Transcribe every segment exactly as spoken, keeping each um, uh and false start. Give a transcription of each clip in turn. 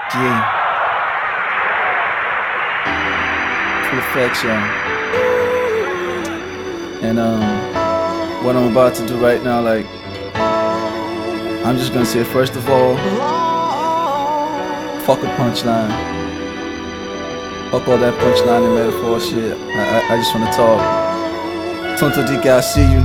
Yeah. Full effect, y'all. And um, what I'm about to do right now, like, I'm just gonna say, first of all, fuck a punchline. Fuck all that punchline and metaphor shit. I, I, I just wanna talk. Tonto D, I see you.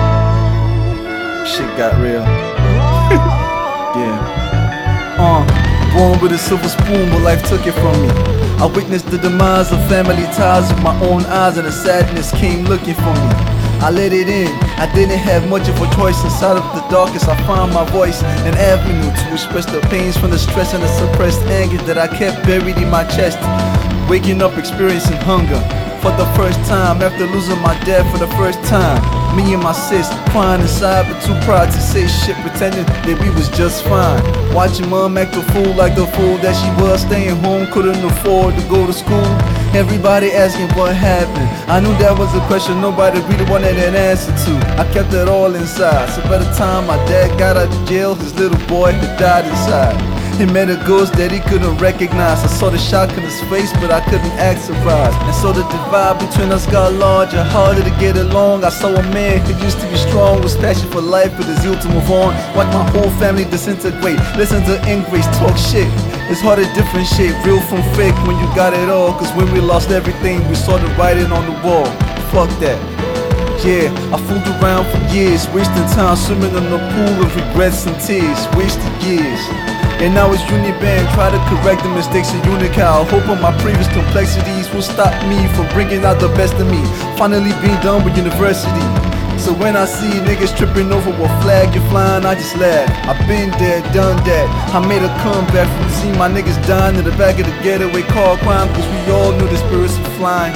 Shit got real. Yeah. Uh, born with a silver spoon, but life took it from me. I witnessed the demise of family ties with my own eyes, and the sadness came looking for me. I let it in, I didn't have much of a choice. Inside of the darkness I found my voice, an avenue to express the pains from the stress and the suppressed anger that I kept buried in my chest. Waking up experiencing hunger for the first time after losing my dad for the first time. Me and my sis crying inside but too proud to say shit, pretending that we was just fine. Watching mom act a fool like the fool that she was, staying home, couldn't afford to go to school. Everybody asking what happened. I knew that was a question nobody really wanted an answer to. I kept it all inside, so by the time my dad got out of jail, his little boy had died inside. He met a ghost that he couldn't recognize. I saw the shock in his face, but I couldn't act surprised. And so the divide between us got larger, harder to get along. I saw a man who used to be strong, was passion for life, with the zeal to move on. Watch my whole family disintegrate, listen to Ingrace talk shit. It's hard to differentiate real from fake when you got it all. Cause when we lost everything, we saw the writing on the wall. Fuck that. Yeah, I fooled around for years, wasting time swimming in the pool of regrets and tears. Wasted years. And now it's Uniband, try to correct the mistakes of Unical. Hoping my previous complexities will stop me from bringing out the best of me. Finally being done with university. So when I see niggas tripping over what flag you're flying, I just laugh. I've been there, done that. I made a comeback from seeing my niggas dying in the back of the getaway car crying, cause we all knew the spirits were flying.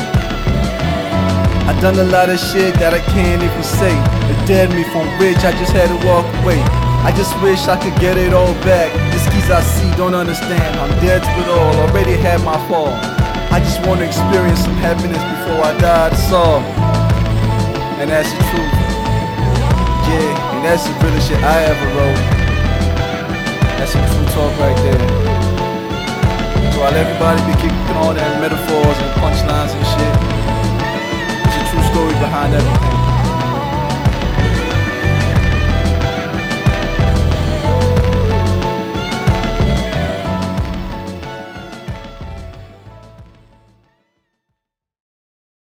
I done a lot of shit that I can't even say. It dared me from rich, I just had to walk away. I just wish I could get it all back. The skis I see don't understand, I'm dead to it all, already had my fall. I just want to experience some happiness before I die, that's all. And that's the truth. Yeah, and that's the realest shit I ever wrote. That's some true talk right there. So while everybody be kicking all that metaphors and punchlines and shit, there's a true story behind that